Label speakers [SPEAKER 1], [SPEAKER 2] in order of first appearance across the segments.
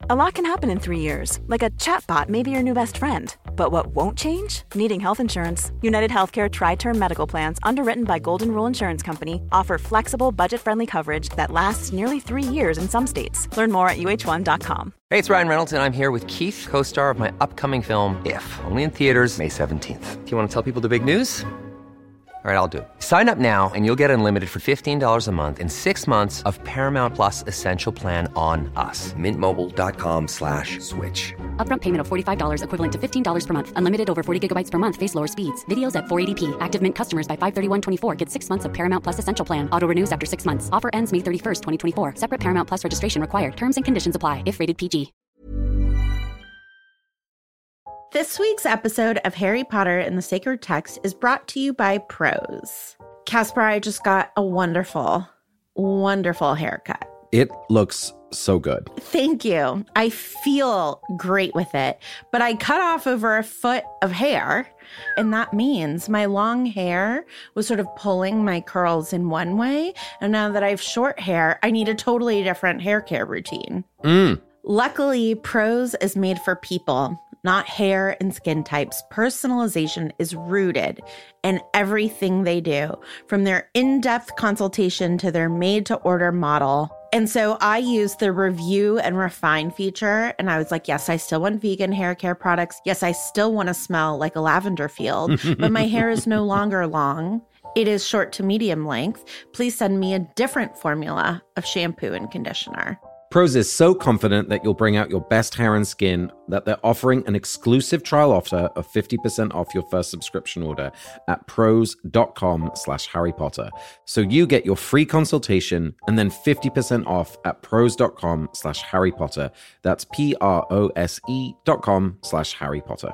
[SPEAKER 1] A lot can happen in 3 years, like a chatbot may be your new best friend. But what won't change? Needing health insurance. United Healthcare Tri-Term Medical Plans, underwritten by Golden Rule Insurance Company, offer flexible, budget-friendly coverage that lasts nearly 3 years in some states. Learn more at uh1.com.
[SPEAKER 2] Hey, it's Ryan Reynolds, and I'm here with Keith, co-star of my upcoming film, If, only in theaters May 17th. Do you want to tell people the big news? All right, I'll do it. Sign up now and you'll get unlimited for $15 a month and 6 months of Paramount Plus Essential Plan on us. MintMobile.com/switch.
[SPEAKER 3] Upfront payment of $45 equivalent to $15 per month. Unlimited over 40 gigabytes per month. Face lower speeds. Videos at 480p. Active Mint customers by 531.24 get 6 months of Paramount Plus Essential Plan. Auto renews after 6 months. Offer ends May 31st, 2024. Separate Paramount Plus registration required. Terms and conditions apply if rated PG.
[SPEAKER 4] This week's episode of Harry Potter and the Sacred Text is brought to you by Prose. Casper, I just got a wonderful, wonderful haircut.
[SPEAKER 5] It looks so good.
[SPEAKER 4] Thank you. I feel great with it, but I cut off over a foot of hair, and that means my long hair was sort of pulling my curls in one way, and now that I have short hair, I need a totally different hair care routine. Luckily, Prose is made for people, not hair and skin types. Personalization is rooted in everything they do, from their in-depth consultation to their made-to-order model. And so I used the review and refine feature, and I was like, yes, I still want vegan hair care products. Yes, I still want to smell like a lavender field, but my hair is no longer long. It is short to medium length. Please send me a different formula of shampoo and conditioner.
[SPEAKER 5] Prose is so confident that you'll bring out your best hair and skin that they're offering an exclusive trial offer of 50% off your first subscription order at prose.com/Harry Potter. So you get your free consultation and then 50% off at prose.com/Harry Potter. That's PROSE.com/Harry Potter.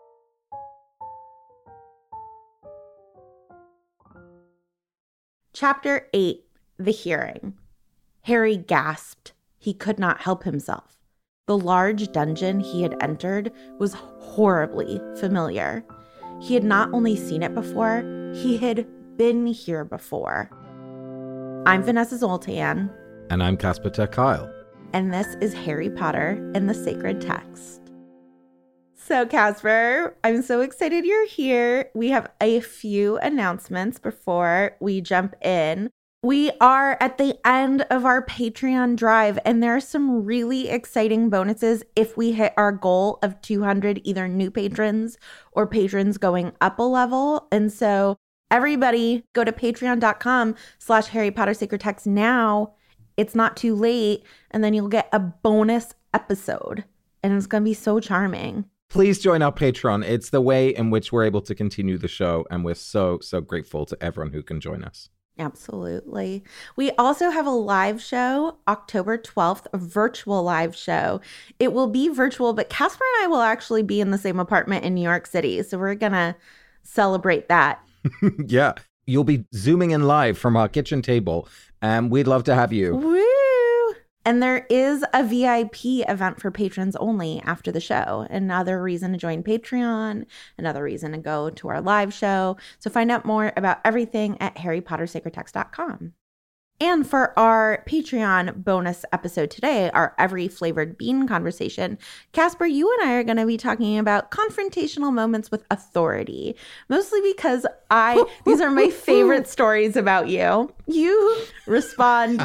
[SPEAKER 4] Chapter 8, The Hearing. Harry gasped. He could not help himself. The large dungeon he had entered was horribly familiar. He had not only seen it before, he had been here before. I'm Vanessa Zoltan.
[SPEAKER 5] And I'm Casper ter Kuile.
[SPEAKER 4] And this is Harry Potter and the Sacred Text. So, Casper, I'm so excited you're here. We have a few announcements before we jump in. We are at the end of our Patreon drive, and there are some really exciting bonuses if we hit our goal of 200 either new patrons or patrons going up a level. And so everybody go to patreon.com/Harry Potter Sacred Text now. It's not too late, and then you'll get a bonus episode, and it's going to be so charming.
[SPEAKER 5] Please join our Patreon. It's the way in which we're able to continue the show, and we're so, so grateful to everyone who can join us.
[SPEAKER 4] Absolutely. We also have a live show, October 12th, a virtual live show. It will be virtual, but Casper and I will actually be in the same apartment in New York City. So we're going to celebrate that.
[SPEAKER 5] Yeah. You'll be Zooming in live from our kitchen table, and we'd love to have you.
[SPEAKER 4] Woo! And there is a VIP event for patrons only after the show. Another reason to join Patreon, another reason to go to our live show. So find out more about everything at harrypottersacredtext.com. And for our Patreon bonus episode today, our Every Flavored Bean conversation, Casper, you and I are going to be talking about confrontational moments with authority, mostly because these are my favorite stories about you. You respond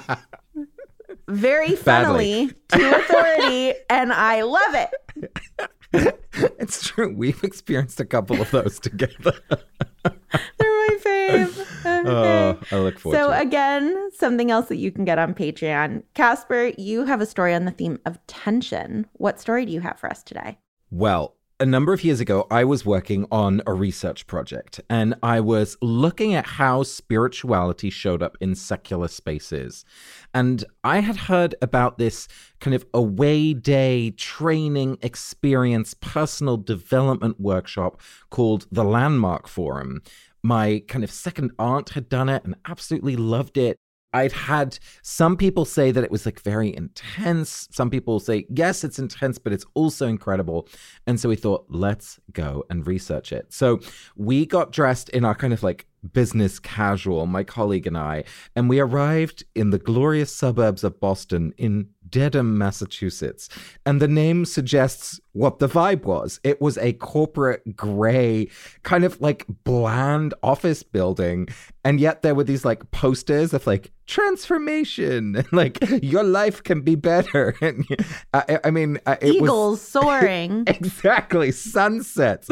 [SPEAKER 4] very funnily to authority, and I love it.
[SPEAKER 5] It's true. We've experienced a couple of those together.
[SPEAKER 4] They're my fave. Okay.
[SPEAKER 5] I look forward to it.
[SPEAKER 4] So again, something else that you can get on Patreon. Casper, you have a story on the theme of tension. What story do you have for us today?
[SPEAKER 5] Well, a number of years ago, I was working on a research project, and I was looking at how spirituality showed up in secular spaces. And I had heard about this kind of away day training experience, personal development workshop called the Landmark Forum. My kind of second aunt had done it and absolutely loved it. I'd had some people say that it was like very intense. Some people say, yes, it's intense, but it's also incredible. And so we thought, let's go and research it. So we got dressed in our kind of like business casual, my colleague and I, and we arrived in the glorious suburbs of Boston in Dedham, Massachusetts. And the name suggests what the vibe was. It was a corporate gray, kind of like bland office building. And yet there were these like posters of like transformation and like your life can be better. And I mean, it
[SPEAKER 4] Eagles soaring.
[SPEAKER 5] Exactly. Sunsets.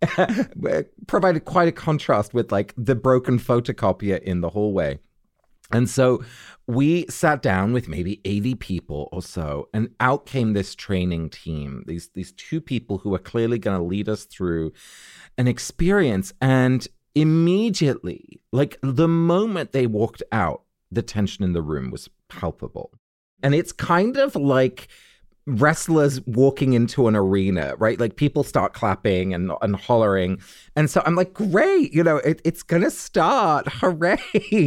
[SPEAKER 5] Provided quite a contrast with like the broken photocopier in the hallway. And so we sat down with maybe 80 people or so, and out came this training team, these two people who are clearly going to lead us through an experience. And immediately, like the moment they walked out, the tension in the room was palpable. And it's kind of like wrestlers walking into an arena, right? Like people start clapping and hollering. And so I'm like, great, it's going to start. Hooray.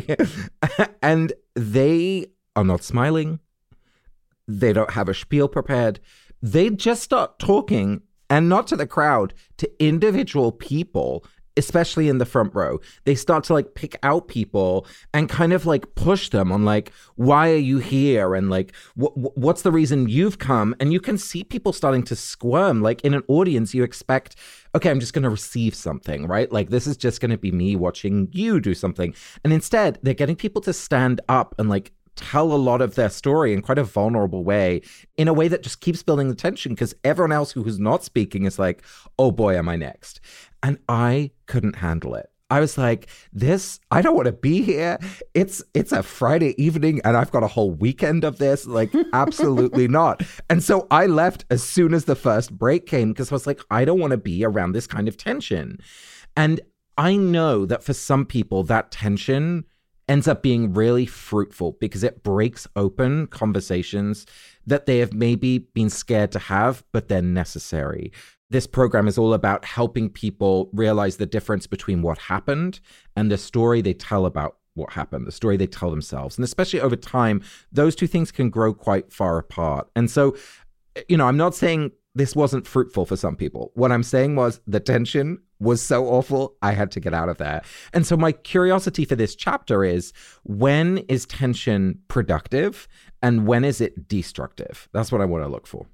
[SPEAKER 5] And they are not smiling. They don't have a spiel prepared. They just start talking, and not to the crowd, to individual people, especially in the front row. They start to like pick out people and kind of like push them on like, why are you here? And like, what's the reason you've come? And you can see people starting to squirm. Like in an audience, you expect, okay, I'm just going to receive something, right? Like this is just going to be me watching you do something. And instead, they're getting people to stand up and like tell a lot of their story in quite a vulnerable way, in a way that just keeps building the tension, because everyone else who is not speaking is like, oh boy, am I next? And I couldn't handle it. I was like, I don't want to be here. It's a Friday evening and I've got a whole weekend of this. Like, absolutely not. And so I left as soon as the first break came, because I was like, I don't want to be around this kind of tension. And I know that for some people, that tension ends up being really fruitful because it breaks open conversations that they have maybe been scared to have, but they're necessary. This program is all about helping people realize the difference between what happened and the story they tell about what happened, the story they tell themselves. And especially over time, those two things can grow quite far apart. And so, I'm not saying this wasn't fruitful for some people. What I'm saying was the tension was so awful, I had to get out of there. And so my curiosity for this chapter is, when is tension productive and when is it destructive? That's what I want to look for.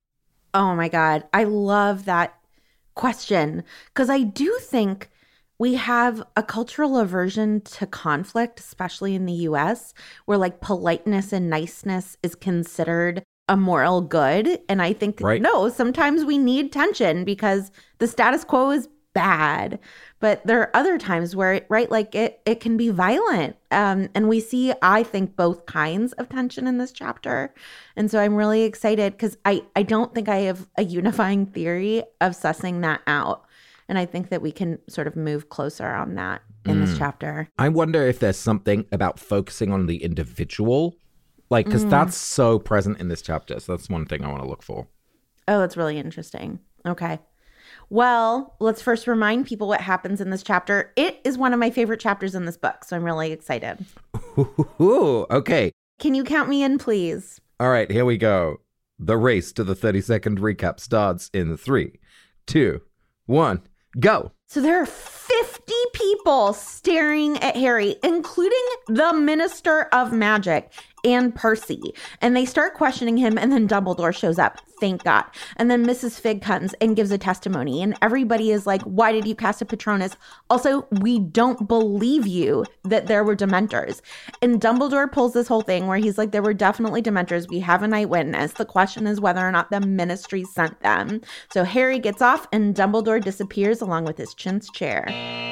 [SPEAKER 4] Oh my God. I love that question, because I do think we have a cultural aversion to conflict, especially in the US, where like politeness and niceness is considered a moral good. And I think, no, sometimes we need tension because the status quo is bad. But there are other times where, it can be violent. And we see, I think, both kinds of tension in this chapter. And so I'm really excited because I don't think I have a unifying theory of sussing that out. And I think that we can sort of move closer on that in this chapter.
[SPEAKER 5] I wonder if there's something about focusing on the individual, because that's so present in this chapter. So that's one thing I want to look for.
[SPEAKER 4] Oh, that's really interesting. Okay. Well, let's first remind people what happens in this chapter. It is one of my favorite chapters in this book, so I'm really excited.
[SPEAKER 5] Ooh, okay.
[SPEAKER 4] Can you count me in, please?
[SPEAKER 5] All right, here we go. The race to the 30-second recap starts in 3, 2, 1, go.
[SPEAKER 4] So there are 50 people staring at Harry, including the Minister of Magic and Percy. And they start questioning him, and then Dumbledore shows up. Thank God. And then Mrs. Fig comes and gives a testimony. And everybody is like, why did you cast a Patronus? Also, we don't believe you that there were Dementors. And Dumbledore pulls this whole thing where he's like, there were definitely Dementors. We have an eyewitness. The question is whether or not the Ministry sent them. So Harry gets off and Dumbledore disappears along with his chintz chair.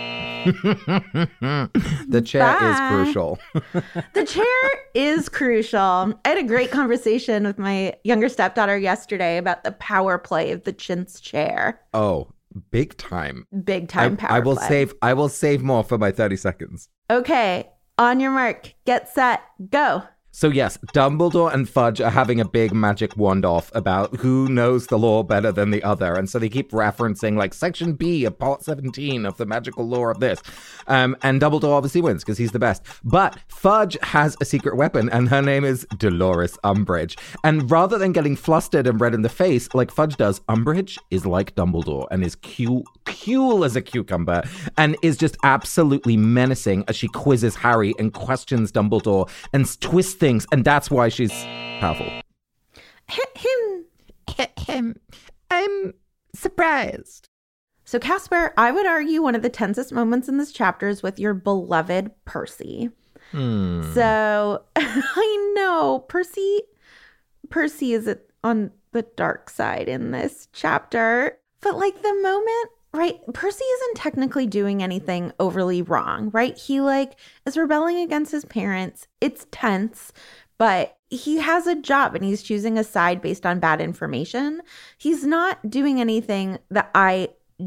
[SPEAKER 5] The chair is crucial.
[SPEAKER 4] The chair is crucial. I had a great conversation with my younger stepdaughter yesterday about the power play of the chintz chair.
[SPEAKER 5] Oh, big time.
[SPEAKER 4] Big time power
[SPEAKER 5] play. I will save more for my 30 seconds.
[SPEAKER 4] Okay. On your mark, get set, go.
[SPEAKER 5] So yes, Dumbledore and Fudge are having a big magic wand off about who knows the lore better than the other. And so they keep referencing like Section B of Part 17 of the magical lore of this. And Dumbledore obviously wins because he's the best. But Fudge has a secret weapon and her name is Dolores Umbridge. And rather than getting flustered and red in the face like Fudge does, Umbridge is like Dumbledore and is cool as a cucumber and is just absolutely menacing as she quizzes Harry and questions Dumbledore and twists things, and that's why she's powerful. I'm surprised.
[SPEAKER 4] So, Casper, I would argue one of the tensest moments in this chapter is with your beloved Percy. So, I know Percy is on the dark side in this chapter, but like the moment, right? Percy isn't technically doing anything overly wrong, right? He like is rebelling against his parents. It's tense, but he has a job and he's choosing a side based on bad information. He's not doing anything that I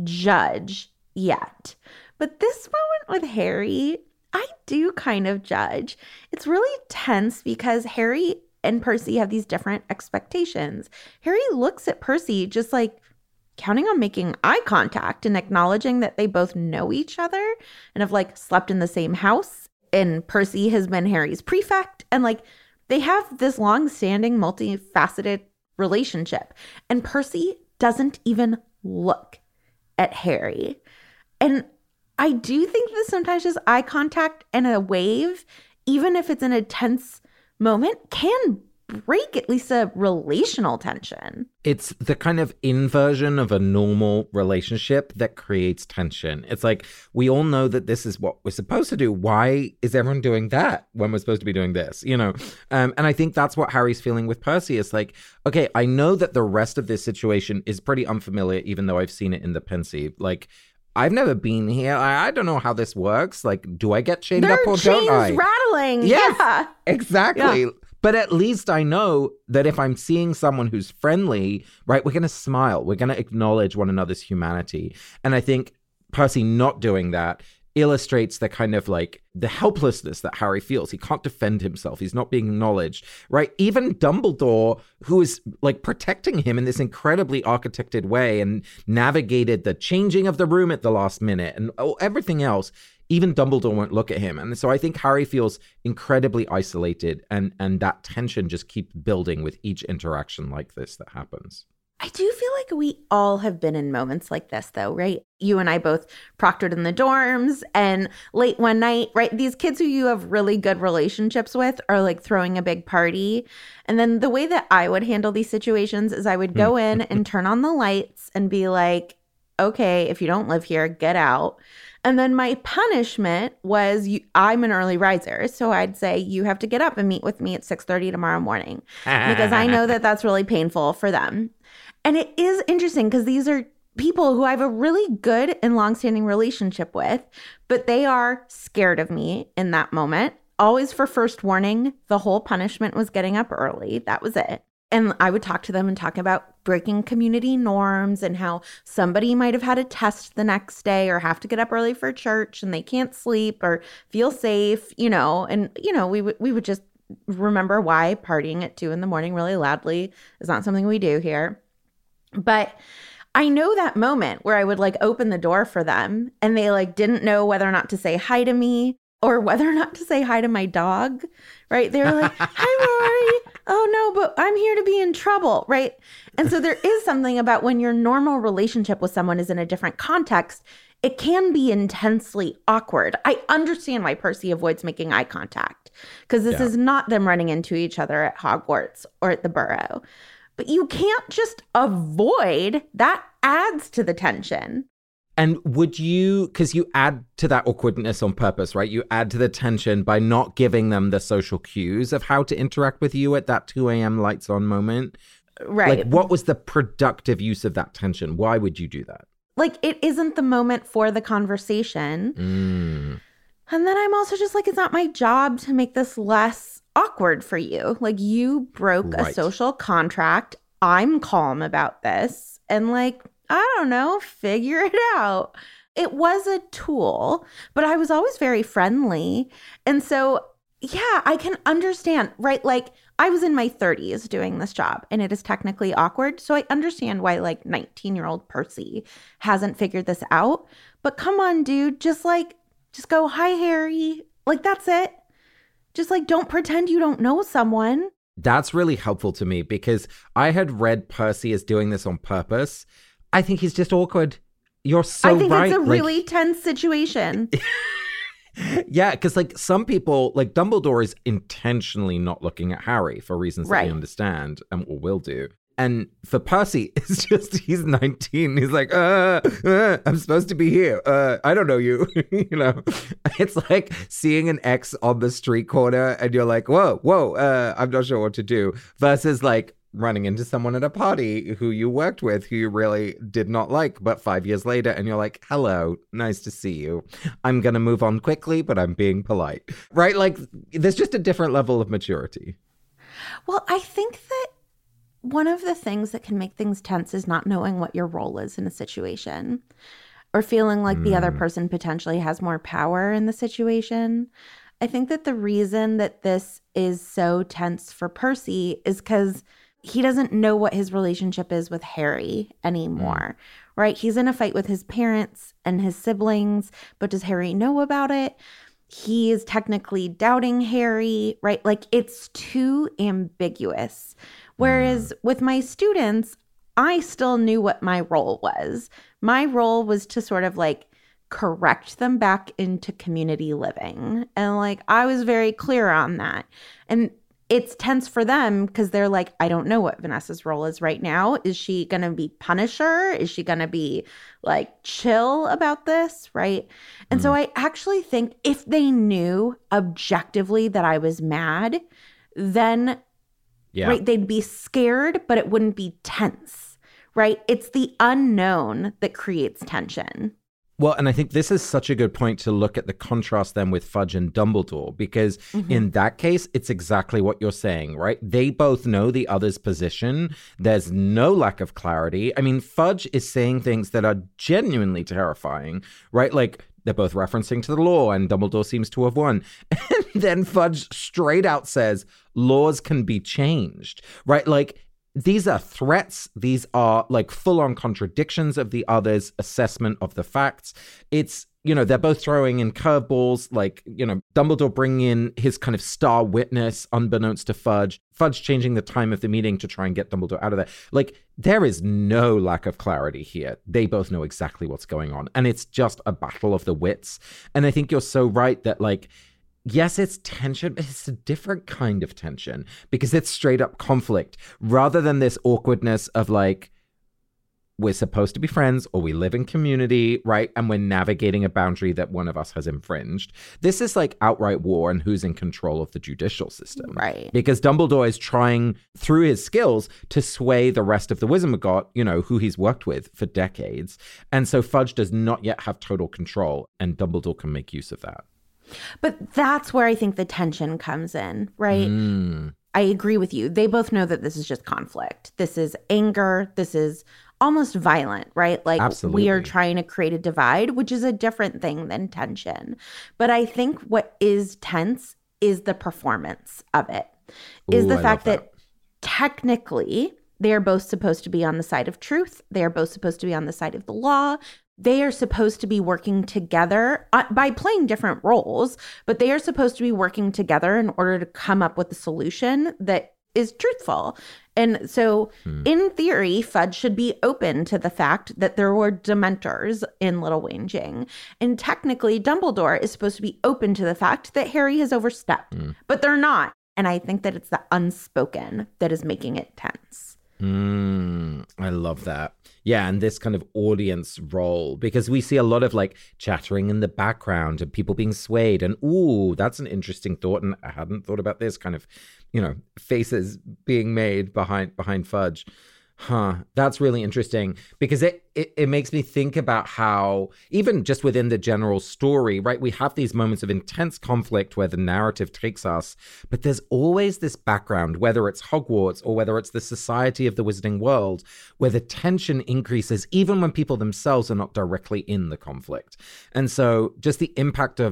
[SPEAKER 4] judge yet. But this moment with Harry, I do kind of judge. It's really tense because Harry and Percy have these different expectations. Harry looks at Percy just like counting on making eye contact and acknowledging that they both know each other and have like slept in the same house. And Percy has been Harry's prefect. And like they have this long-standing, multifaceted relationship. And Percy doesn't even look at Harry. And I do think that sometimes just eye contact and a wave, even if it's in a tense moment, can break at least a relational tension.
[SPEAKER 5] It's the kind of inversion of a normal relationship that creates tension. It's like, we all know that this is what we're supposed to do. Why is everyone doing that when we're supposed to be doing this? You know? And I think that's what Harry's feeling with Percy. It's like, okay, I know that the rest of this situation is pretty unfamiliar, even though I've seen it in the Pensieve. Like, I've never been here. I don't know how this works. Like, do I get chained up or don't I?
[SPEAKER 4] Chains rattling.
[SPEAKER 5] Yes,
[SPEAKER 4] yeah.
[SPEAKER 5] Exactly.
[SPEAKER 4] Yeah.
[SPEAKER 5] But at least I know that if I'm seeing someone who's friendly, right, we're going to smile. We're going to acknowledge one another's humanity. And I think Percy not doing that illustrates the kind of like the helplessness that Harry feels. He can't defend himself. He's not being acknowledged, right? Even Dumbledore, who is like protecting him in this incredibly architected way and navigated the changing of the room at the last minute and everything else, even Dumbledore won't look at him. And so I think Harry feels incredibly isolated and that tension just keeps building with each interaction like this that happens.
[SPEAKER 4] I do feel like we all have been in moments like this, though, right? You and I both proctored in the dorms and late one night, right? These kids who you have really good relationships with are like throwing a big party. And then the way that I would handle these situations is I would go in and turn on the lights and be like, okay, if you don't live here, get out. And then my punishment was I'm an early riser. So I'd say you have to get up and meet with me at 6:30 tomorrow morning because I know that that's really painful for them. And it is interesting because these are people who I have a really good and longstanding relationship with, but they are scared of me in that moment. Always for first warning, the whole punishment was getting up early. That was it. And I would talk to them and talk about breaking community norms and how somebody might have had a test the next day or have to get up early for church and they can't sleep or feel safe, you know. And, you know, we would just remember why partying at 2 a.m. really loudly is not something we do here. But I know that moment where I would like open the door for them and they like didn't know whether or not to say hi to me or whether or not to say hi to my dog, right? They were like, hi, Rory. Oh, no, but I'm here to be in trouble, right? And so there is something about when your normal relationship with someone is in a different context, it can be intensely awkward. I understand why Percy avoids making eye contact because this is not them running into each other at Hogwarts or at the Burrow. But you can't just avoid. That adds to the tension.
[SPEAKER 5] And would you, because you add to that awkwardness on purpose, right? You add to the tension by not giving them the social cues of how to interact with you at that 2 a.m. lights on moment.
[SPEAKER 4] Right.
[SPEAKER 5] Like, what was the productive use of that tension? Why would you do that?
[SPEAKER 4] Like, it isn't the moment for the conversation. And then I'm also just like, it's not my job to make this less awkward for you. Like, you broke a social contract. I'm calm about this. And like, I don't know, figure it out. It was a tool, but I was always very friendly. And so Yeah, I can understand, right? Like, I was in my 30s doing this job, and it is technically awkward. So I understand why, like, 19-year-old Percy hasn't figured this out. But come on, dude, just go, hi, Harry. Like, that's it. Just, like, don't pretend you don't know someone.
[SPEAKER 5] That's really helpful to me because I had read Percy as doing this on purpose. I think he's just awkward. You're so right.
[SPEAKER 4] I think it's a really tense situation.
[SPEAKER 5] Yeah, because like some people, like Dumbledore is intentionally not looking at Harry for reasons that we understand or will do. And for Percy, it's just, he's 19. He's like, I'm supposed to be here. I don't know you. You know, it's like seeing an ex on the street corner and you're like, whoa, I'm not sure what to do. Versus like running into someone at a party who you worked with, who you really did not like, but 5 years later, and you're like, hello, nice to see you. I'm going to move on quickly, but I'm being polite. Right? Like, there's just a different level of maturity.
[SPEAKER 4] Well, I think that one of the things that can make things tense is not knowing what your role is in a situation or feeling like the other person potentially has more power in the situation. I think that the reason that this is so tense for Percy is because he doesn't know what his relationship is with Harry anymore, right? He's in a fight with his parents and his siblings, but does Harry know about it? He is technically doubting Harry, right? Like, it's too ambiguous. Whereas with my students, I still knew what my role was. My role was to sort of like correct them back into community living. And like, I was very clear on that. And it's tense for them because they're like, I don't know what Vanessa's role is right now. Is she going to be Punisher? Is she going to be like chill about this? Right. And so I actually think if they knew objectively that I was mad, then right, they'd be scared, but it wouldn't be tense. Right. It's the unknown that creates tension.
[SPEAKER 5] Well, and I think this is such a good point to look at the contrast then with Fudge and Dumbledore, because in that case, it's exactly what you're saying, right? They both know the other's position. There's no lack of clarity. I mean, Fudge is saying things that are genuinely terrifying, right? Like, they're both referencing to the law, and Dumbledore seems to have won. And then Fudge straight out says, laws can be changed, right? Like, these are threats. These are like full-on contradictions of the other's assessment of the facts. It's, you know, they're both throwing in curveballs, like, you know, Dumbledore bringing in his kind of star witness unbeknownst to Fudge, Fudge changing the time of the meeting to try and get Dumbledore out of there. Like, there is no lack of clarity here. They both know exactly what's going on. And it's just a battle of the wits. And I think you're so right that, like, yes, it's tension, but it's a different kind of tension because it's straight up conflict rather than this awkwardness of like, we're supposed to be friends or we live in community, right? And we're navigating a boundary that one of us has infringed. This is like outright war and who's in control of the judicial system.
[SPEAKER 4] Right.
[SPEAKER 5] Because Dumbledore is trying through his skills to sway the rest of the Wizengamot, you know, who he's worked with for decades. And so Fudge does not yet have total control, and Dumbledore can make use of that.
[SPEAKER 4] But that's where I think the tension comes in, right? I agree with you. They both know that this is just conflict. This is anger. This is almost violent, right? Like,
[SPEAKER 5] absolutely,
[SPEAKER 4] we are trying to create a divide, which is a different thing than tension. But I think what is tense is the performance of it, is the fact that technically they are both supposed to be on the side of truth. They are both supposed to be on the side of the law. They are supposed to be working together by playing different roles, but they are supposed to be working together in order to come up with a solution that is truthful. And so in theory, Fudge should be open to the fact that there were Dementors in Little Whinging. And technically, Dumbledore is supposed to be open to the fact that Harry has overstepped, but they're not. And I think that it's the unspoken that is making it tense.
[SPEAKER 5] I love that. Yeah, and this kind of audience role, because we see a lot of like chattering in the background and people being swayed, and ooh, that's an interesting thought, and I hadn't thought about this, kind of, you know, faces being made behind Fudge. That's really interesting because it makes me think about how even just within the general story, right, we have these moments of intense conflict where the narrative takes us, but there's always this background, whether it's Hogwarts or whether it's the society of the Wizarding World, where the tension increases even when people themselves are not directly in the conflict. And so just the impact of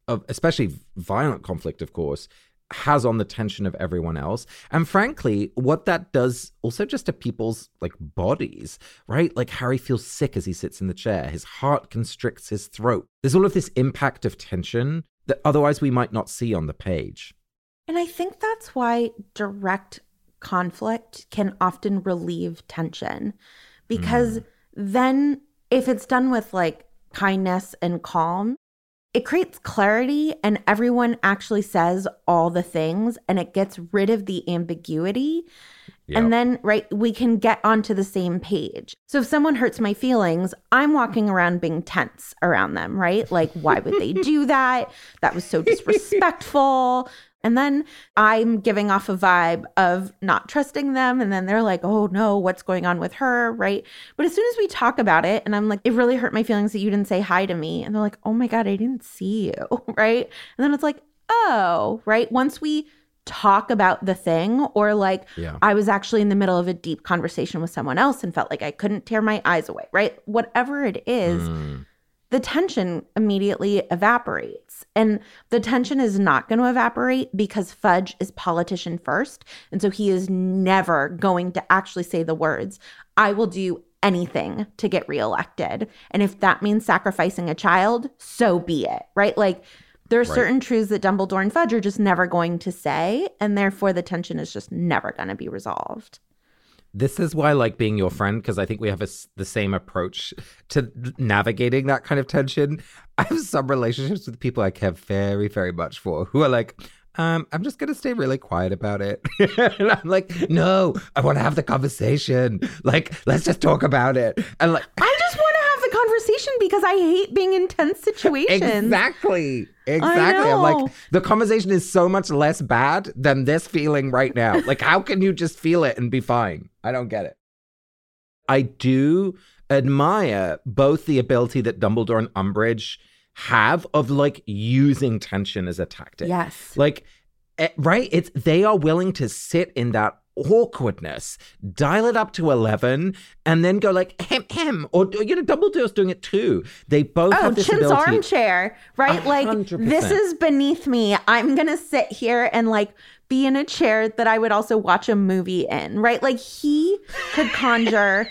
[SPEAKER 5] of especially violent conflict, of course, has on the tension of everyone else. And frankly, what that does also just to people's like bodies, right? Like Harry feels sick as he sits in the chair. His heart constricts his throat. There's all of this impact of tension that otherwise we might not see on the page.
[SPEAKER 4] And I think that's why direct conflict can often relieve tension, because then if it's done with like kindness and calm, it creates clarity and everyone actually says all the things and it gets rid of the ambiguity. Yep. And then, right, we can get onto the same page. So if someone hurts my feelings, I'm walking around being tense around them, right? Like, why would they do that? That was so disrespectful. And then I'm giving off a vibe of not trusting them. And then they're like, oh no, what's going on with her, right? But as soon as we talk about it and I'm like, it really hurt my feelings that you didn't say hi to me. And they're like, oh my God, I didn't see you, right? And then it's like, oh, right? Once we talk about the thing, or like I was actually in the middle of a deep conversation with someone else and felt like I couldn't tear my eyes away, right? Whatever it is, the tension immediately evaporates. And the tension is not going to evaporate because Fudge is politician first. And so he is never going to actually say the words, I will do anything to get reelected. And if that means sacrificing a child, so be it, right? Like there are certain truths that Dumbledore and Fudge are just never going to say. And therefore the tension is just never going to be resolved.
[SPEAKER 5] This is why I like being your friend, because I think we have the same approach to navigating that kind of tension. I have some relationships with people I care very, very much for who are like, I'm just going to stay really quiet about it. And I'm like, no, I want to have the conversation. Like, let's just talk about it. And like,
[SPEAKER 4] I just want to have the conversation because I hate being in tense situations.
[SPEAKER 5] Exactly. I'm like, the conversation is so much less bad than this feeling right now. Like, how can you just feel it and be fine? I don't get it. I do admire both the ability that Dumbledore and Umbridge have of like using tension as a tactic.
[SPEAKER 4] Yes.
[SPEAKER 5] Like, right? They are willing to sit in that awkwardness, dial it up to 11, and then go like, hem, or, Dumbledore's doing it too. They both have this
[SPEAKER 4] Chin's
[SPEAKER 5] ability.
[SPEAKER 4] armchair, right?
[SPEAKER 5] 100%.
[SPEAKER 4] Like, this is beneath me. I'm going to sit here and like be in a chair that I would also watch a movie in, right? Like he could conjure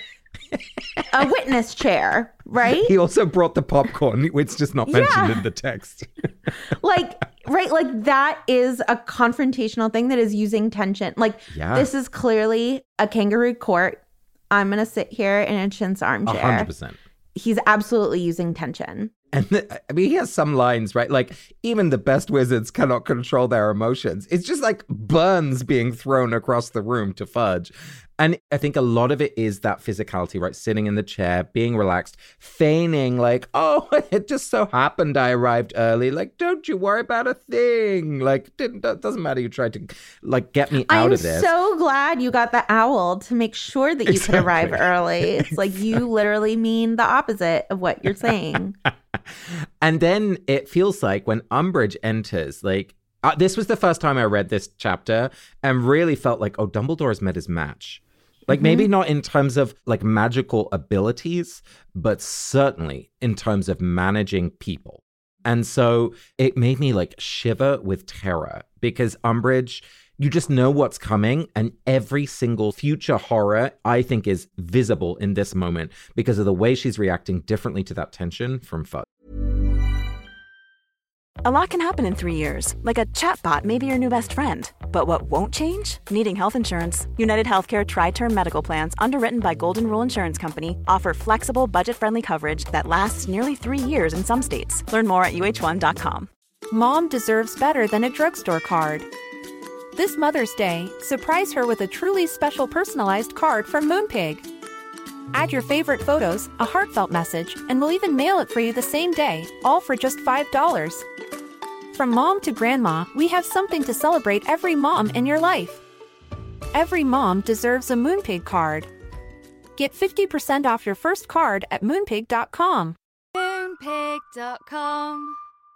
[SPEAKER 4] a witness chair, right?
[SPEAKER 5] He also brought the popcorn, which is just not mentioned in the text.
[SPEAKER 4] Like, right, like that is a confrontational thing that is using tension. Like, this is clearly a kangaroo court. I'm going to sit here in a Chin's armchair.
[SPEAKER 5] 100%.
[SPEAKER 4] He's absolutely using tension.
[SPEAKER 5] And he has some lines, right? Like, even the best wizards cannot control their emotions. It's just like burns being thrown across the room to Fudge. And I think a lot of it is that physicality, right? Sitting in the chair, being relaxed, feigning like, oh, it just so happened I arrived early. Like, don't you worry about a thing. Like, doesn't matter. You tried to like get me out of this.
[SPEAKER 4] I'm so glad you got the owl to make sure that you could arrive early. It's like you literally mean the opposite of what you're saying.
[SPEAKER 5] And then it feels like when Umbridge enters, like, this was the first time I read this chapter and really felt like, oh, Dumbledore has met his match. Like, maybe not in terms of like magical abilities, but certainly in terms of managing people. And so it made me like shiver with terror because Umbridge, you just know what's coming. And every single future horror, I think, is visible in this moment because of the way she's reacting differently to that tension from Fudge.
[SPEAKER 1] A lot can happen in 3 years, like a chatbot may be your new best friend. But what won't change? Needing health insurance. United Healthcare Tri-Term Medical Plans, underwritten by Golden Rule Insurance Company, offer flexible, budget-friendly coverage that lasts nearly 3 years in some states. Learn more at uh1.com.
[SPEAKER 6] Mom deserves better than a drugstore card. This Mother's Day, surprise her with a truly special personalized card from Moonpig. Add your favorite photos, a heartfelt message, and we'll even mail it for you the same day, all for just $5. From mom to grandma, we have something to celebrate every mom in your life. Every mom deserves a Moonpig card. Get 50% off your first card at Moonpig.com.
[SPEAKER 7] Moonpig.com.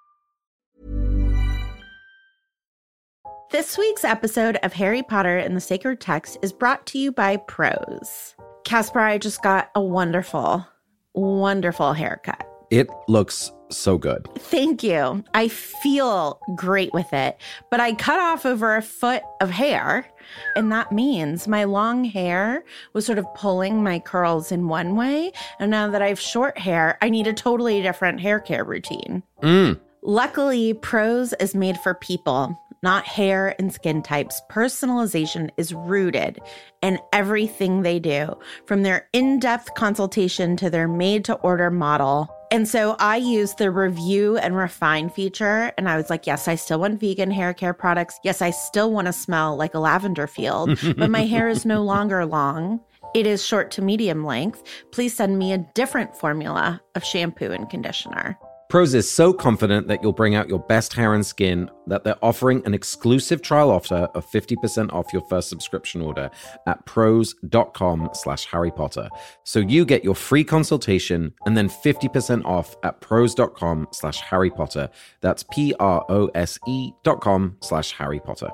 [SPEAKER 4] This week's episode of Harry Potter and the Sacred Text is brought to you by Prose. Casper, I just got a wonderful, wonderful haircut.
[SPEAKER 5] It looks so good.
[SPEAKER 4] Thank you. I feel great with it, but I cut off over a foot of hair, and that means my long hair was sort of pulling my curls in one way, and now that I have short hair, I need a totally different hair care routine. Luckily, Prose is made for people, not hair and skin types. Personalization is rooted in everything they do, from their in-depth consultation to their made-to-order model. And so I used the review and refine feature, and I was like, yes, I still want vegan hair care products. Yes, I still want to smell like a lavender field, but my hair is no longer long. It is short to medium length. Please send me a different formula of shampoo and conditioner.
[SPEAKER 5] Prose is so confident that you'll bring out your best hair and skin that they're offering an exclusive trial offer of 50% off your first subscription order at prose.com/Harry Potter. So you get your free consultation and then 50% off at prose.com/Harry Potter. That's PROSE.com/Harry Potter.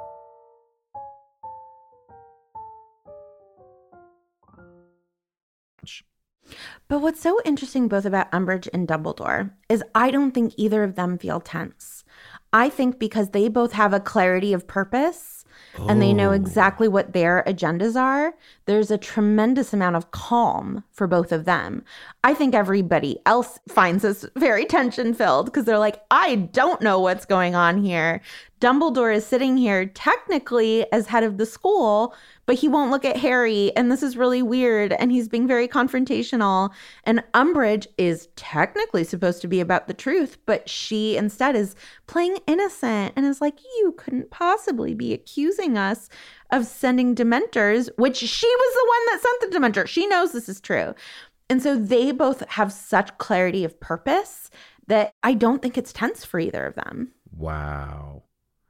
[SPEAKER 4] But what's so interesting both about Umbridge and Dumbledore is I don't think either of them feel tense. I think because they both have a clarity of purpose and they know exactly what their agendas are, there's a tremendous amount of calm for both of them. I think everybody else finds this very tension-filled because they're like, I don't know what's going on here. Dumbledore is sitting here technically as head of the school, but he won't look at Harry, and this is really weird, and he's being very confrontational. And Umbridge is technically supposed to be about the truth, but she instead is playing innocent and is like, you couldn't possibly be accusing us of sending Dementors, which she was the one that sent the Dementor. She knows this is true. And so they both have such clarity of purpose that I don't think it's tense for either of them.
[SPEAKER 5] Wow.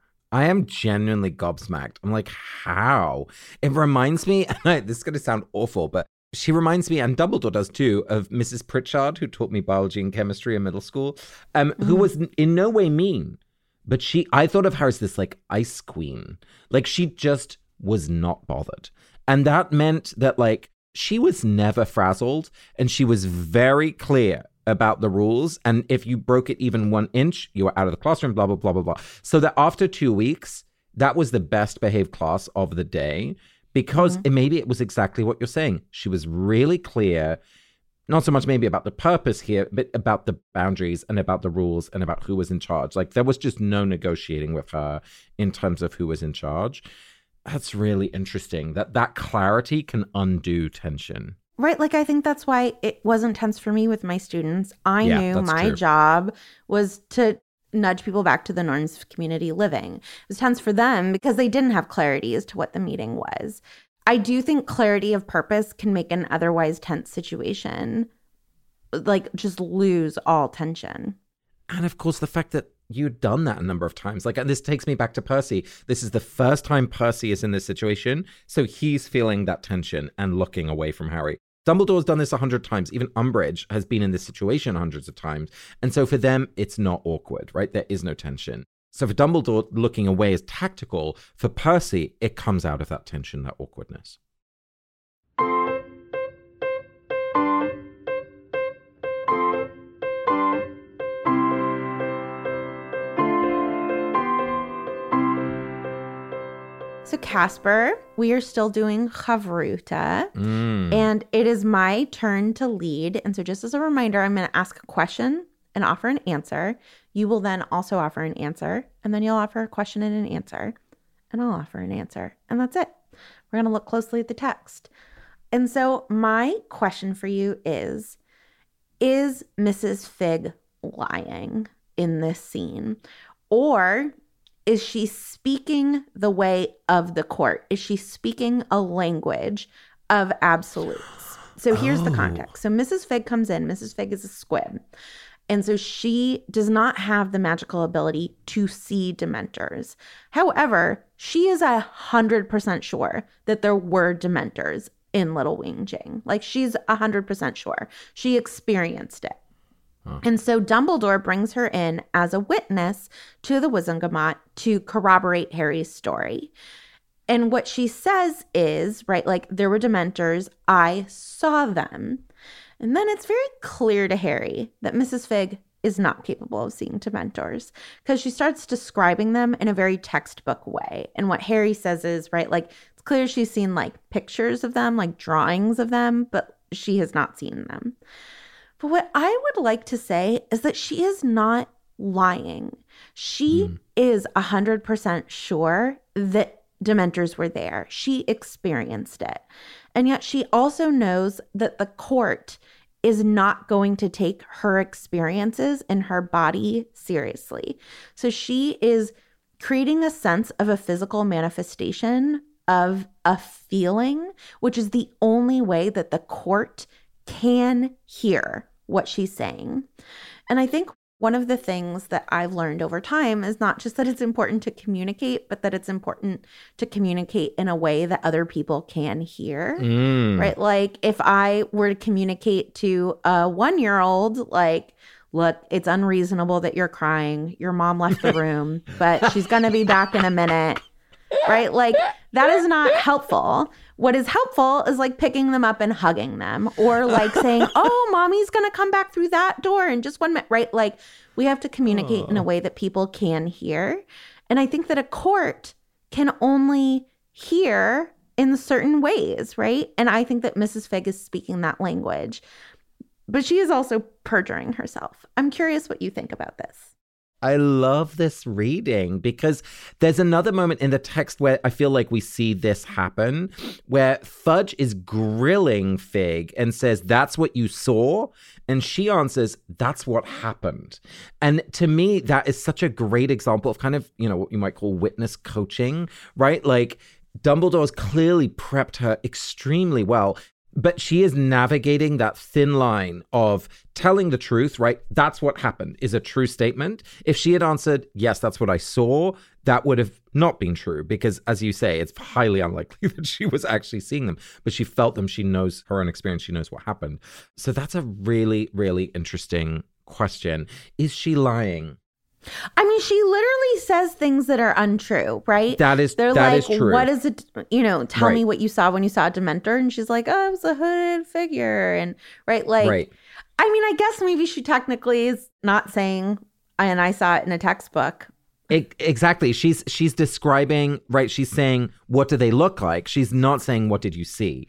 [SPEAKER 5] I am genuinely gobsmacked. I'm like, how? It reminds me, and this is going to sound awful, but she reminds me, and Dumbledore does too, of Mrs. Pritchard, who taught me biology and chemistry in middle school, who was in no way mean. But I thought of her as this like ice queen. Like she just was not bothered. And that meant that like she was never frazzled and she was very clear about the rules. And if you broke it even 1 inch, you were out of the classroom, blah, blah, blah, blah, blah. So that after 2 weeks, that was the best behaved class of the day because maybe it was exactly what you're saying. She was really clear, not so much maybe about the purpose here, but about the boundaries and about the rules and about who was in charge. Like there was just no negotiating with her in terms of who was in charge. That's really interesting that clarity can undo tension.
[SPEAKER 4] Right. Like, I think that's why it wasn't tense for me with my students. I knew my job was to nudge people back to the norms of community living. It was tense for them because they didn't have clarity as to what the meeting was. I do think clarity of purpose can make an otherwise tense situation, like, just lose all tension.
[SPEAKER 5] And of course, the fact that you'd done that a number of times. Like, this takes me back to Percy. This is the first time Percy is in this situation. So he's feeling that tension and looking away from Harry. Dumbledore's done this 100 times. Even Umbridge has been in this situation hundreds of times. And so for them, it's not awkward, right? There is no tension. So for Dumbledore, looking away is tactical. For Percy, it comes out of that tension, that awkwardness.
[SPEAKER 4] So Casper, we are still doing Chavruta, and it is my turn to lead. And so just as a reminder, I'm going to ask a question and offer an answer. You will then also offer an answer, and then you'll offer a question and an answer, and I'll offer an answer. And that's it. We're going to look closely at the text. And so my question for you is Mrs. Fig lying in this scene? Or is she speaking the way of the court? Is she speaking a language of absolutes? So here's the context. So Mrs. Fig comes in. Mrs. Fig is a squib. And so she does not have the magical ability to see Dementors. However, she is 100% sure that there were Dementors in Little Wing Jing. Like, she's 100% sure. She experienced it. And so Dumbledore brings her in as a witness to the Wizengamot to corroborate Harry's story. And what she says is, right, like, there were Dementors. I saw them. And then it's very clear to Harry that Mrs. Fig is not capable of seeing Dementors, because she starts describing them in a very textbook way. And what Harry says is, right, like, it's clear she's seen like pictures of them, like drawings of them, but she has not seen them. But what I would like to say is that she is not lying. She is 100% sure that Dementors were there. She experienced it. And yet she also knows that the court is not going to take her experiences in her body seriously. So she is creating a sense of a physical manifestation of a feeling, which is the only way that the court can hear what she's saying. And I think one of the things that I've learned over time is not just that it's important to communicate, but that it's important to communicate in a way that other people can hear, right? Like if I were to communicate to a 1-year-old, like, look, it's unreasonable that you're crying. Your mom left the room, but she's going to be back in a minute, right? Like that is not helpful. What is helpful is like picking them up and hugging them, or like saying, oh, mommy's going to come back through that door in just 1 minute, right? Like we have to communicate in a way that people can hear. And I think that a court can only hear in certain ways, right? And I think that Mrs. Figg is speaking that language, but she is also perjuring herself. I'm curious what you think about this.
[SPEAKER 5] I love this reading because there's another moment in the text where I feel like we see this happen, where Fudge is grilling Fig and says, that's what you saw? And she answers, that's what happened. And to me, that is such a great example of kind of, you know, what you might call witness coaching, right? Like Dumbledore's clearly prepped her extremely well. But she is navigating that thin line of telling the truth, right? That's what happened is a true statement. If she had answered, yes, that's what I saw, that would have not been true because, as you say, it's highly unlikely that she was actually seeing them. But she felt them. She knows her own experience. She knows what happened. So that's a really, really interesting question. Is she lying?
[SPEAKER 4] I mean, she literally says things that are untrue, right?
[SPEAKER 5] That is true.
[SPEAKER 4] What is it? You know, tell
[SPEAKER 5] Right.
[SPEAKER 4] me what you saw when you saw a Dementor. And she's like, oh, it was a hooded figure. And right. I mean, I guess maybe she technically is not saying, and I saw it in a textbook.
[SPEAKER 5] Exactly. She's describing, right? She's saying, what do they look like? She's not saying, what did you see?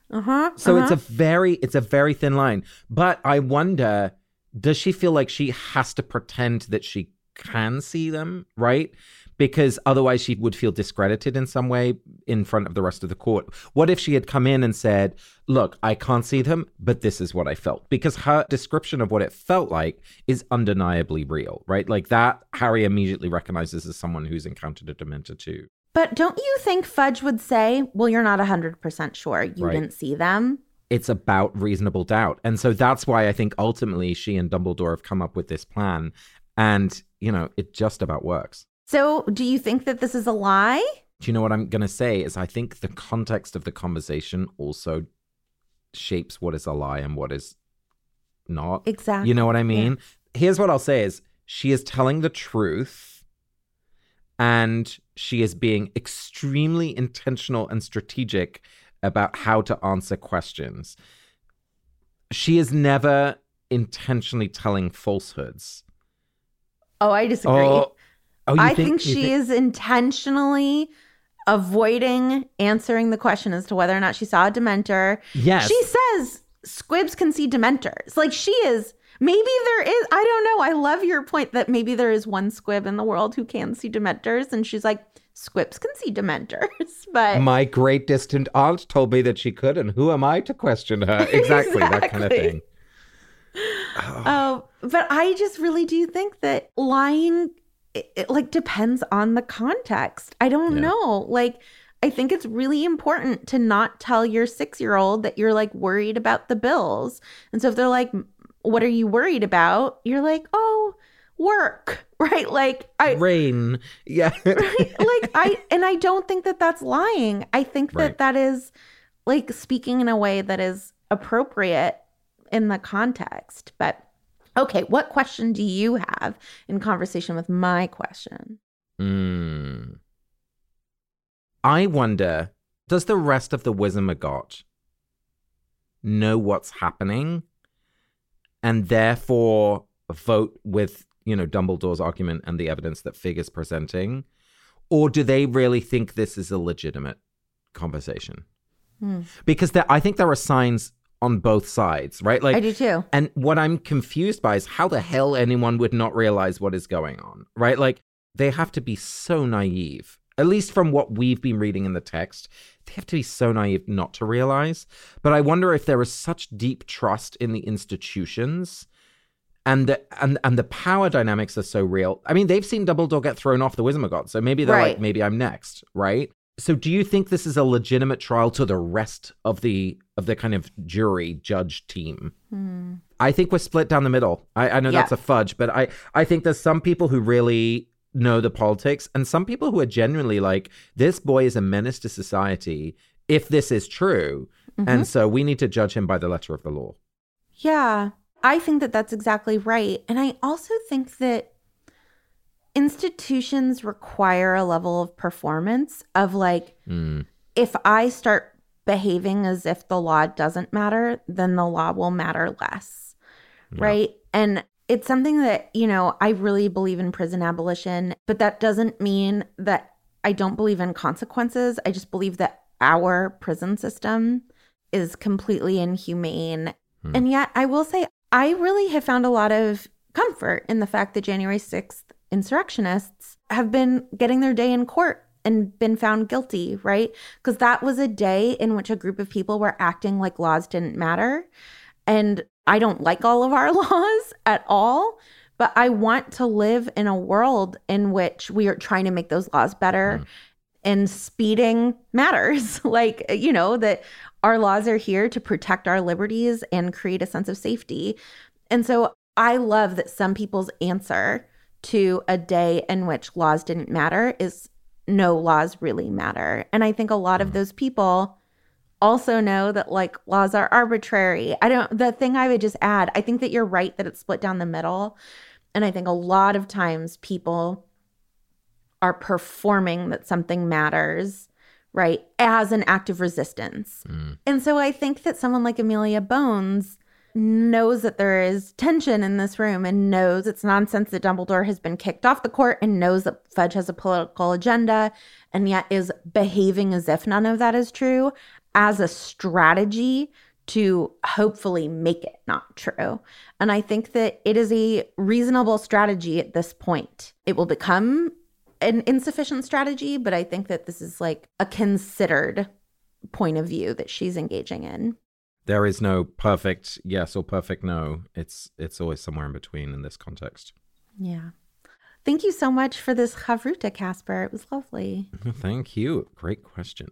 [SPEAKER 5] So it's a very thin line. But I wonder, does she feel like she has to pretend that she can see them, right? Because otherwise she would feel discredited in some way in front of the rest of the court. What if she had come in and said, look, I can't see them, but this is what I felt? Because her description of what it felt like is undeniably real, right? Like that Harry immediately recognizes as someone who's encountered a Dementor too.
[SPEAKER 4] But don't you think Fudge would say, well, you're not 100% sure you
[SPEAKER 5] Right.
[SPEAKER 4] didn't see them?
[SPEAKER 5] It's about reasonable doubt. And so that's why I think ultimately she and Dumbledore have come up with this plan. And, you know, it just about works.
[SPEAKER 4] So do you think that this is a lie?
[SPEAKER 5] Do you know what I'm going to say is I think the context of the conversation also shapes what is a lie and what is not.
[SPEAKER 4] Exactly.
[SPEAKER 5] You know what I mean?
[SPEAKER 4] Yeah.
[SPEAKER 5] Here's what I'll say is she is telling the truth and she is being extremely intentional and strategic about how to answer questions. She is never intentionally telling falsehoods.
[SPEAKER 4] Oh, I disagree. I think she is intentionally avoiding answering the question as to whether or not she saw a Dementor.
[SPEAKER 5] Yes.
[SPEAKER 4] She says squibs can see Dementors. Like she is, maybe there is, I don't know. I love your point that maybe there is one squib in the world who can see Dementors. And she's like, squibs can see Dementors. But
[SPEAKER 5] my great distant aunt told me that she could, and who am I to question her? Exactly. That kind of thing.
[SPEAKER 4] Oh, but I just really do think that lying, it like depends on the context. I don't know. Like, I think it's really important to not tell your 6-year-old that you're like worried about the bills. And so if they're like, what are you worried about? You're like, oh, work, right? Like
[SPEAKER 5] rain. Yeah.
[SPEAKER 4] Right? Like I don't think that that's lying. I think that that is like speaking in a way that is appropriate in the context. But okay, what question do you have in conversation with my question?
[SPEAKER 5] I wonder, does the rest of the Wizengamot know what's happening and therefore vote with, Dumbledore's argument and the evidence that Fig is presenting? Or do they really think this is a legitimate conversation? Because I think there are signs on both sides, right?
[SPEAKER 4] I do too.
[SPEAKER 5] And what I'm confused by is how the hell anyone would not realize what is going on, right? Like, they have to be so naive, at least from what we've been reading in the text. They have to be so naive not to realize. But I wonder if there is such deep trust in the institutions and the power dynamics are so real. I mean, they've seen Dumbledore get thrown off the Wizengamot, so maybe they're like, maybe I'm next, right? So do you think this is a legitimate trial to the rest of the kind of jury judge team? I think we're split down the middle. I know that's a fudge, but I think there's some people who really know the politics and some people who are genuinely like, this boy is a menace to society if this is true. And so we need to judge him by the letter of the law.
[SPEAKER 4] Yeah, I think that that's exactly right. And I also think that institutions require a level of performance of like, if I start behaving as if the law doesn't matter, then the law will matter less, right? And it's something that, I really believe in prison abolition, but that doesn't mean that I don't believe in consequences. I just believe that our prison system is completely inhumane. And yet I will say, I really have found a lot of comfort in the fact that January 6th insurrectionists have been getting their day in court and been found guilty, right? Because that was a day in which a group of people were acting like laws didn't matter. And I don't like all of our laws at all, but I want to live in a world in which we are trying to make those laws better and speeding matters. Like, that our laws are here to protect our liberties and create a sense of safety. And so I love that some people's answer to a day in which laws didn't matter is no laws really matter. And I think a lot of those people also know that like laws are arbitrary. The thing I would just add, I think that you're right that it's split down the middle. And I think a lot of times people are performing that something matters, right, as an act of resistance. And so I think that someone like Amelia Bones knows that there is tension in this room and knows it's nonsense that Dumbledore has been kicked off the court and knows that Fudge has a political agenda and yet is behaving as if none of that is true as a strategy to hopefully make it not true. And I think that it is a reasonable strategy at this point. It will become an insufficient strategy, but I think that this is like a considered point of view that she's engaging in.
[SPEAKER 5] There is no perfect yes or perfect no. It's always somewhere in between in this context.
[SPEAKER 4] Yeah. Thank you so much for this chavruta, Casper. It was lovely.
[SPEAKER 5] Thank you. Great question.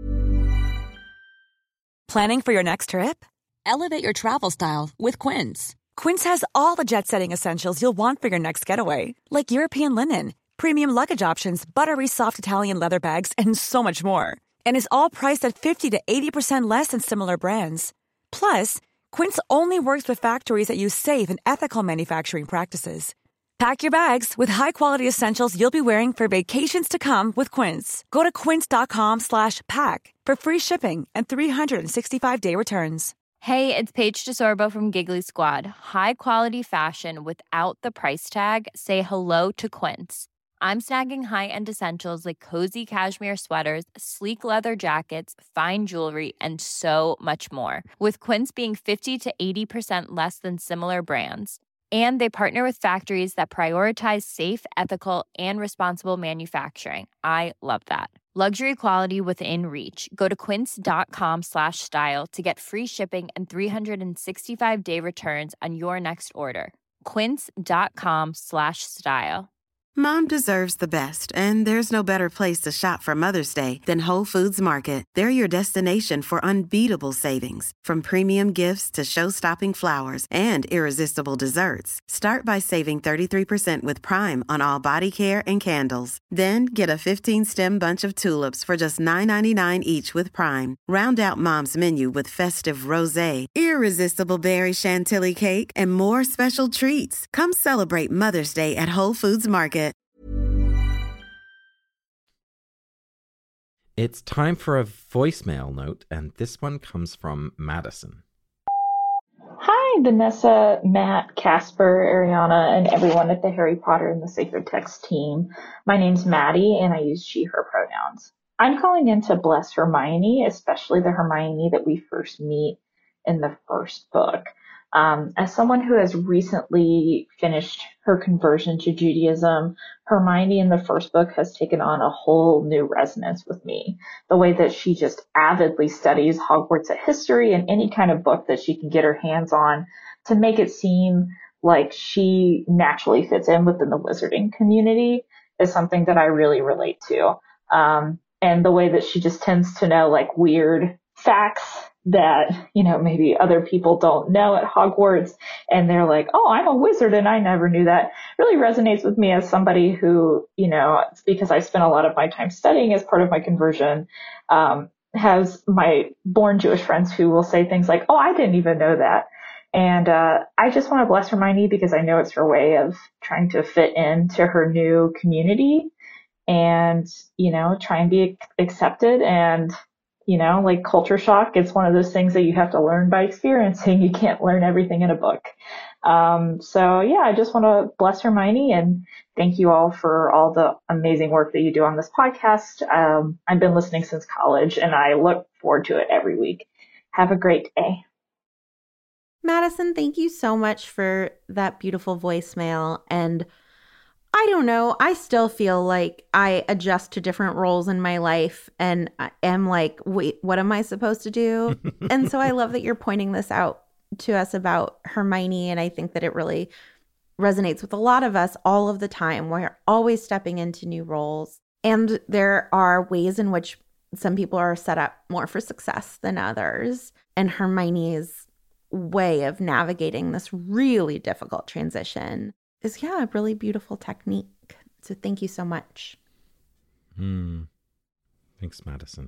[SPEAKER 7] Planning for your next trip? Elevate your travel style with Quince. Quince has all the jet-setting essentials you'll want for your next getaway, like European linen, premium luggage options, buttery soft Italian leather bags, and so much more. And is all priced at 50 to 80% less than similar brands. Plus, Quince only works with factories that use safe and ethical manufacturing practices. Pack your bags with high-quality essentials you'll be wearing for vacations to come with Quince. Go to quince.com/pack for free shipping and 365-day returns.
[SPEAKER 8] Hey, it's Paige DeSorbo from Giggly Squad. High quality fashion without the price tag. Say hello to Quince. I'm snagging high-end essentials like cozy cashmere sweaters, sleek leather jackets, fine jewelry, and so much more. With Quince being 50 to 80% less than similar brands. And they partner with factories that prioritize safe, ethical, and responsible manufacturing. I love that. Luxury quality within reach. Go to quince.com/style to get free shipping and 365-day returns on your next order. Quince.com/style.
[SPEAKER 9] Mom deserves the best, and there's no better place to shop for Mother's Day than Whole Foods Market. They're your destination for unbeatable savings, from premium gifts to show-stopping flowers and irresistible desserts. Start by saving 33% with Prime on all body care and candles. Then get a 15-stem bunch of tulips for just $9.99 each with Prime. Round out Mom's menu with festive rosé, irresistible berry chantilly cake, and more special treats. Come celebrate Mother's Day at Whole Foods Market.
[SPEAKER 5] It's time for a voicemail note, and this one comes from Madison.
[SPEAKER 10] Hi, Hi, Vanessa, Matt, Casper, Ariana, and everyone at the Harry Potter and the Sacred Text team. My name's Maddie, and I use she, her pronouns. I'm calling in to bless Hermione, especially the Hermione that we first meet in the first book. As someone who has recently finished her conversion to Judaism, Hermione in the first book has taken on a whole new resonance with me. The way that she just avidly studies Hogwarts history and any kind of book that she can get her hands on to make it seem like she naturally fits in within the wizarding community is something that I really relate to. And the way that she just tends to know like weird facts that, maybe other people don't know at Hogwarts. And they're like, oh, I'm a wizard and I never knew that. Really resonates with me as somebody who, it's because I spent a lot of my time studying as part of my conversion, has my born Jewish friends who will say things like, oh, I didn't even know that. And I just want to bless Hermione because I know it's her way of trying to fit into her new community and, try and be accepted. And like culture shock, it's one of those things that you have to learn by experiencing. You can't learn everything in a book. So yeah, I just want to bless Hermione and thank you all for all the amazing work that you do on this podcast. I've been listening since college and I look forward to it every week. Have a great day.
[SPEAKER 4] Madison, thank you so much for that beautiful voicemail. And I don't know, I still feel like I adjust to different roles in my life and I am like, wait, what am I supposed to do? And so I love that you're pointing this out to us about Hermione. And I think that it really resonates with a lot of us all of the time. We're always stepping into new roles. And there are ways in which some people are set up more for success than others. And Hermione's way of navigating this really difficult transition is, a really beautiful technique. So thank you so much.
[SPEAKER 5] Thanks, Madison.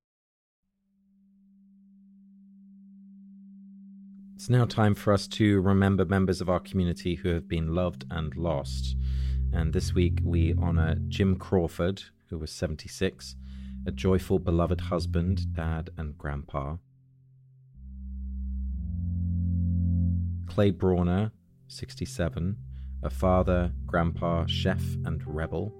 [SPEAKER 5] It's now time for us to remember members of our community who have been loved and lost. And this week we honor Jim Crawford, who was 76, a joyful, beloved husband, dad, and grandpa. Clay Brawner, 67, a father, grandpa, chef, and rebel.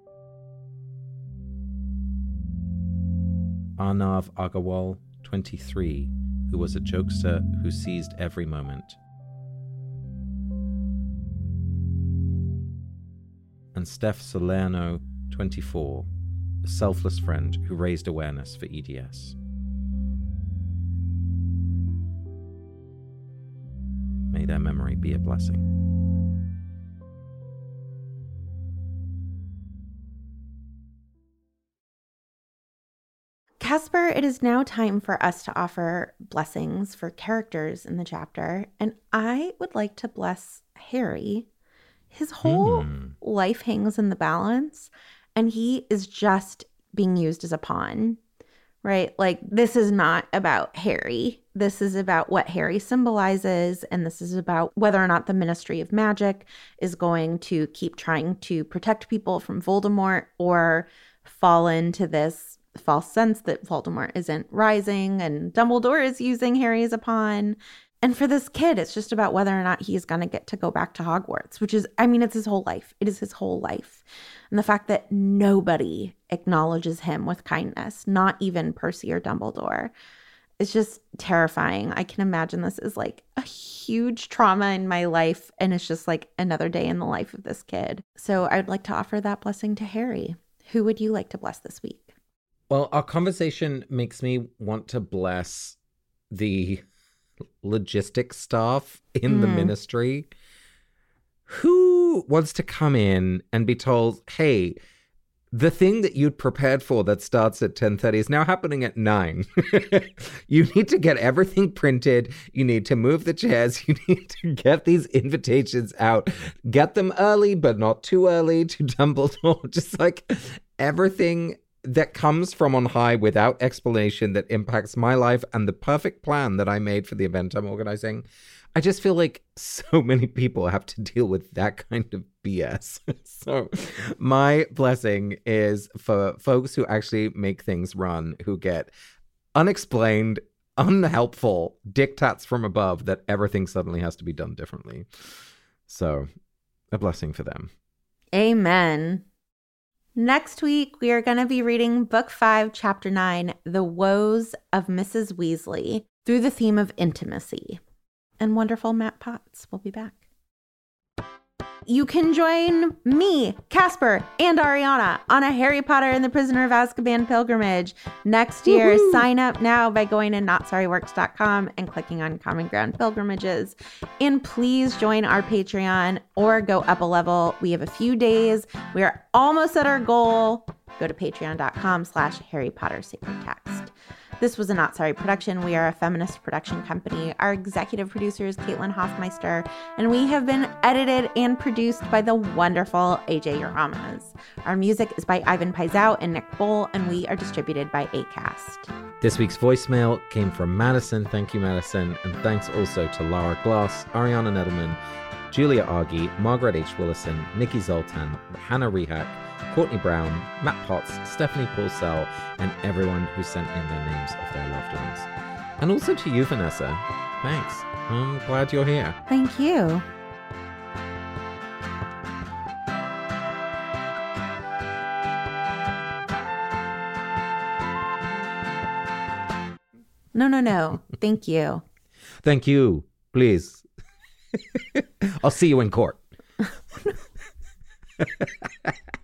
[SPEAKER 5] Arnav Agarwal, 23, who was a jokester who seized every moment. And Steph Salerno, 24, a selfless friend who raised awareness for EDS. May their memory be a blessing.
[SPEAKER 4] Casper, it is now time for us to offer blessings for characters in the chapter, and I would like to bless Harry. His whole life hangs in the balance, and he is just being used as a pawn, right? Like, this is not about Harry. This is about what Harry symbolizes, and this is about whether or not the Ministry of Magic is going to keep trying to protect people from Voldemort or fall into this false sense that Voldemort isn't rising and Dumbledore is using Harry as a pawn. And for this kid, it's just about whether or not he's going to get to go back to Hogwarts, which is, it's his whole life. It is his whole life. And the fact that nobody acknowledges him with kindness, not even Percy or Dumbledore, is just terrifying. I can imagine this is like a huge trauma in my life, and it's just like another day in the life of this kid. So I'd like to offer that blessing to Harry. Who would you like to bless this week?
[SPEAKER 5] Well, our conversation makes me want to bless the logistics staff in the ministry. Who wants to come in and be told, hey, the thing that you'd prepared for that starts at 10:30 is now happening at 9. You need to get everything printed. You need to move the chairs. You need to get these invitations out. Get them early, but not too early to Dumbledore. Just like everything that comes from on high without explanation that impacts my life and the perfect plan that I made for the event I'm organizing. I just feel like so many people have to deal with that kind of BS. So my blessing is for folks who actually make things run, who get unexplained unhelpful diktats from above that everything suddenly has to be done differently. So, a blessing for them.
[SPEAKER 4] Amen. Next week, we are going to be reading Book 5, Chapter 9, The Woes of Mrs. Weasley, through the theme of intimacy. And wonderful Matt Potts will be back. You can join me, Casper, and Ariana on a Harry Potter and the Prisoner of Azkaban pilgrimage next year. Woo-hoo! Sign up now by going to notsorryworks.com and clicking on Common Ground Pilgrimages. And please join our Patreon or go up a level. We have a few days. We are almost at our goal. Go to patreon.com/Harry Potter Sacred Text. This was a Not Sorry production. We are a feminist production company. Our executive producer is Caitlin Hoffmeister, and we have been edited and produced by the wonderful AJ Uramas. Our music is by Ivan Paisau and Nick Boll, and we are distributed by Acast.
[SPEAKER 5] This week's voicemail came from Madison. Thank you, Madison. And thanks also to Lara Glass, Ariana Nedelman, Julia Argy, Margaret H. Willison, Nikki Zoltan, Hannah Rehak, Courtney Brown, Matt Potts, Stephanie Paulsell, and everyone who sent in their names of their loved ones. And also to you, Vanessa. Thanks. I'm glad you're here.
[SPEAKER 4] Thank you. No. Thank you.
[SPEAKER 5] Thank you. Please. I'll see you in court.